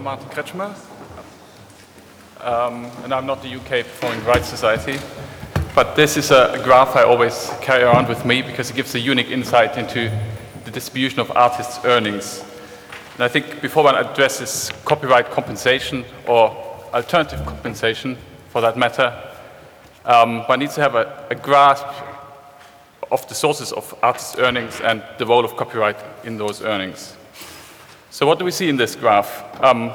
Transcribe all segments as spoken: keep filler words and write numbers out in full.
Martin Kretschmer, um, and I'm not the U K Performing Rights Society, but this is a graph I always carry around with me because it gives a unique insight into the distribution of artists' earnings. And I think before one addresses copyright compensation or alternative compensation, for that matter, um, one needs to have a, a grasp of the sources of artists' earnings and the role of copyright in those earnings. So what do we see in this graph? Um,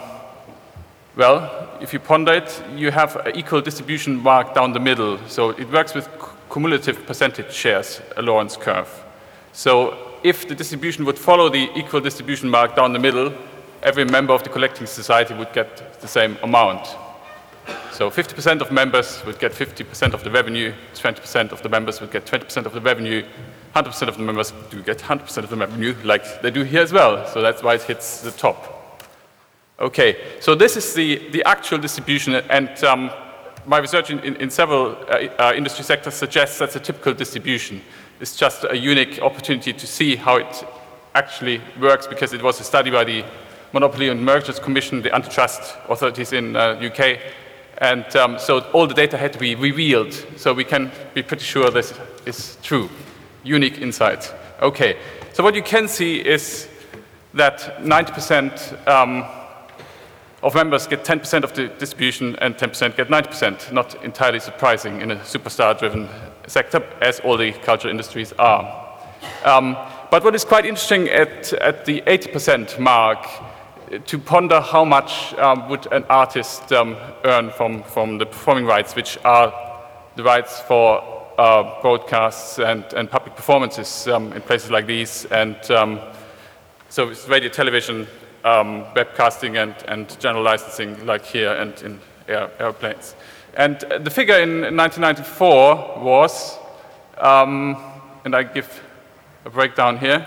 well, if you ponder it, you have an equal distribution mark down the middle. So it works with cumulative percentage shares, a Lorentz curve. So if the distribution would follow the equal distribution mark down the middle, every member of the collecting society would get the same amount. So fifty percent of members would get fifty percent of the revenue, twenty percent of the members would get twenty percent of the revenue, one hundred percent of the members do get one hundred percent of the revenue, like they do here as well. So that's why it hits the top. Okay, so this is the, the actual distribution, and um, my research in, in, in several uh, uh, industry sectors suggests that's a typical distribution. It's just a unique opportunity to see how it actually works, because it was a study by the Monopoly and Mergers Commission, the antitrust authorities in the uh, U K. And um, so all the data had to be revealed, so we can be pretty sure this is true. Unique insight. Okay, so what you can see is that ninety percent um, of members get ten percent of the distribution and ten percent get ninety percent. Not entirely surprising in a superstar-driven sector, as all the cultural industries are. Um, but what is quite interesting at, at the eighty percent mark, to ponder how much um, would an artist um, earn from, from the performing rights, which are the rights for uh, broadcasts and, and public performances um, in places like these. And um, so it's radio, television, um, webcasting, and, and general licensing, like here and in air, airplanes. And the figure in nineteen ninety-four was, um, and I give a breakdown here,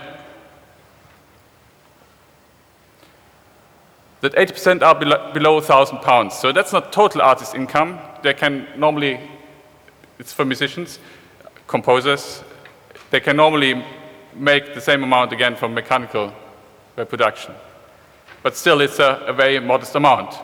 that eighty percent are below, below one thousand pounds. So that's not total artist income. They can normally, it's for musicians, composers, they can normally make the same amount again from mechanical reproduction. But still, it's a, a very modest amount.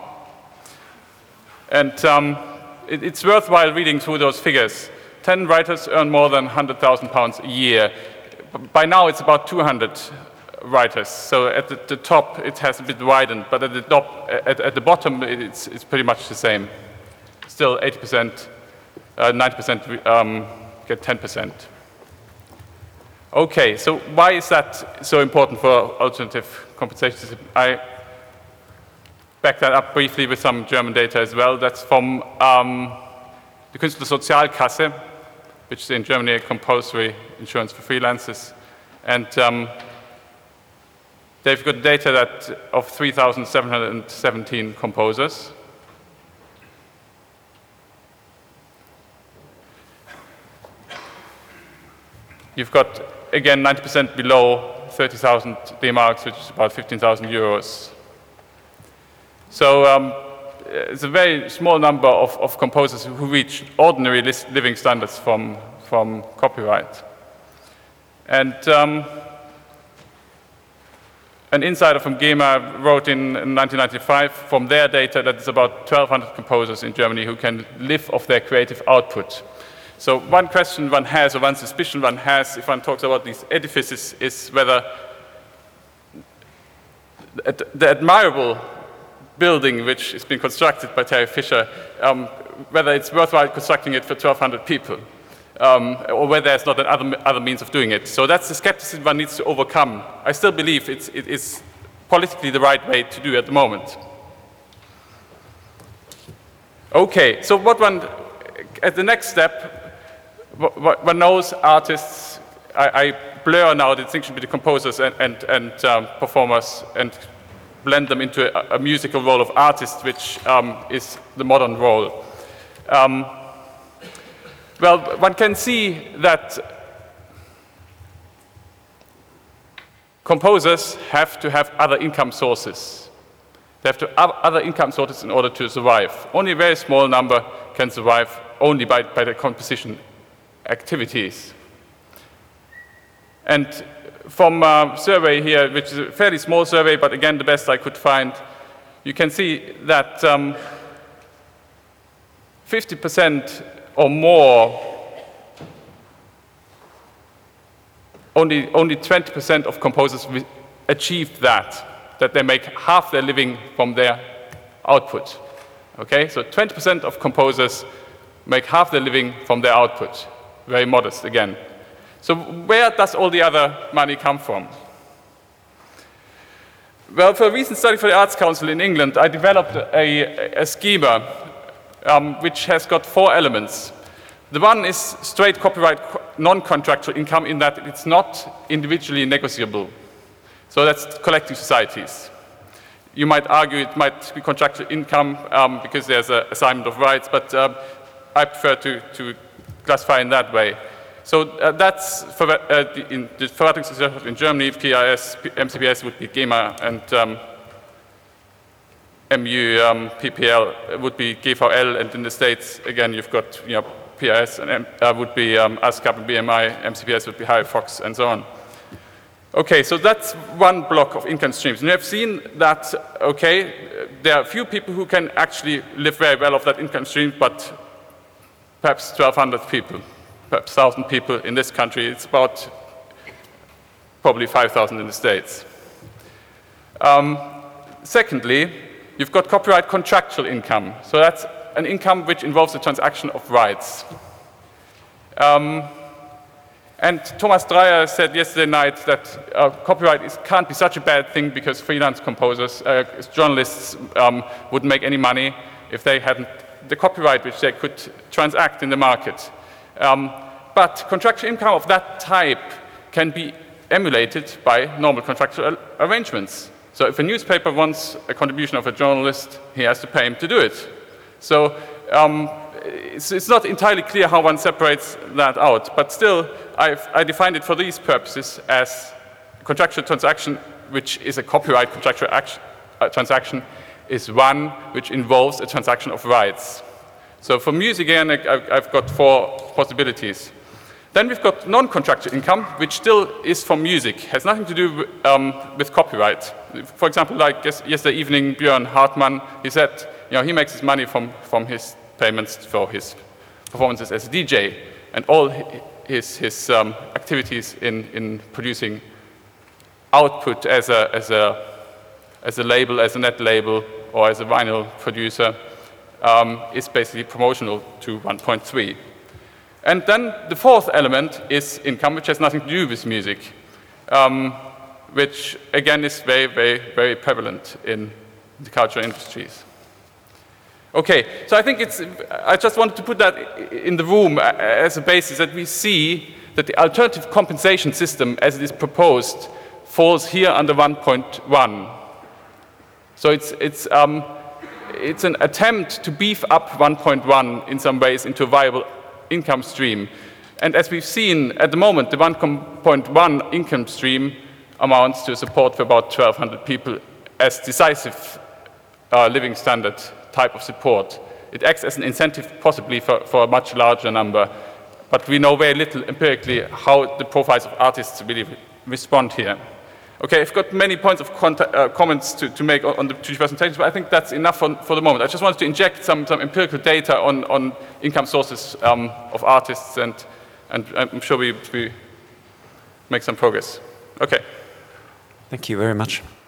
And um, it, it's worthwhile reading through those figures. ten writers earn more than one hundred thousand pounds a year. By now, it's about two hundred writers. So at the, the top, it has a bit widened, but at the top, at, at the bottom, it's, it's pretty much the same. Still, eighty percent, uh, ninety percent um, get ten percent. Okay, so why is that so important for alternative compensation system? I back that up briefly with some German data as well. That's from um, the Künstlersozialkasse, which is in Germany a compulsory insurance for freelancers. And um, they've got data that of three thousand seven hundred seventeen composers. You've got, again, ninety percent below thirty thousand D-marks, which is about fifteen thousand euros. So um, it's a very small number of, of composers who reach ordinary living standards from, from copyright. And um, an insider from GEMA wrote in nineteen ninety-five from their data that it's about twelve hundred composers in Germany who can live off their creative output. So one question one has, or one suspicion one has, if one talks about these edifices, is whether the admirable building which is being constructed by Terry Fisher, um, whether it's worthwhile constructing it for twelve hundred people. Um, or whether there's not another other means of doing it. So that's the skepticism one needs to overcome. I still believe it's, it is politically the right way to do at the moment. Okay, so what one, at the next step, one knows artists, I, I blur now the distinction between composers and, and, and um, performers and blend them into a, a musical role of artist, which um, is the modern role. Um, Well, one can see that composers have to have other income sources. They have to have other income sources in order to survive. Only a very small number can survive only by, by the composition activities. And from a survey here, which is a fairly small survey, but again the best I could find, you can see that um, fifty percent or more, only, only twenty percent of composers achieved that, that they make half their living from their output. Okay, so twenty percent of composers make half their living from their output. Very modest again. So where does all the other money come from? Well, for a recent study for the Arts Council in England, I developed a, a schema um, which has got four elements. The one is straight copyright non-contractual income in that it's not individually negotiable. So that's collecting societies. You might argue it might be contractual income um, because there's an assignment of rights, but um, I prefer to, to classify in that way. So uh, that's for uh, the, in the Verwaltungsgesellschaft in Germany, P I S, M C P S would be GEMA, and um, M U, um, P P L would be G V L, and in the States, again, you've got you know, P I S and M, uh, would be um, ASCAP and B M I, M C P S would be HiFox, and so on. Okay, so that's one block of income streams. And we have seen that, okay, there are a few people who can actually live very well off that income stream, but perhaps twelve hundred people, perhaps one thousand people in this country. It's about probably five thousand in the States. Um, secondly, you've got copyright contractual income. So that's an income which involves the transaction of rights. Um, and Thomas Dreyer said yesterday night that uh, copyright is, can't be such a bad thing because freelance composers, uh, journalists um, wouldn't make any money if they hadn't the copyright which they could transact in the market. Um, but contractual income of that type can be emulated by normal contractual arrangements. So if a newspaper wants a contribution of a journalist, he has to pay him to do it. So um, it's, it's not entirely clear how one separates that out, but still I've, I defined it for these purposes as a contractual transaction which is a copyright contractual action, uh, transaction is one which involves a transaction of rights. So for music, again, I've got four possibilities. Then we've got non-contractual income, which still is from music, has nothing to do with, um, with copyright. For example, like yesterday evening, Björn Hartmann, he said, you know, he makes his money from, from his payments for his performances as a D J, and all his, his um, activities in, in producing output as a, as, a, as a label, as a net label, or as a vinyl producer, um, is basically promotional to one point three. And then the fourth element is income, which has nothing to do with music, um, which again is very, very, very prevalent in the cultural industries. Okay, so I think it's, I just wanted to put that in the room as a basis that we see that the alternative compensation system as it is proposed falls here under one point one. So it's, it's, um, it's an attempt to beef up one point one in some ways into a viable income stream. And as we've seen at the moment, the one point one income stream amounts to support for about twelve hundred people as decisive uh, living standard type of support. It acts as an incentive possibly for, for a much larger number, but we know very little empirically how the profiles of artists really respond here. Okay, I've got many points of contact, uh, comments to, to make on, on the two presentations, but I think that's enough for, for the moment. I just wanted to inject some, some empirical data on, on income sources um, of artists, and, and I'm sure we, we make some progress. Okay. Thank you very much.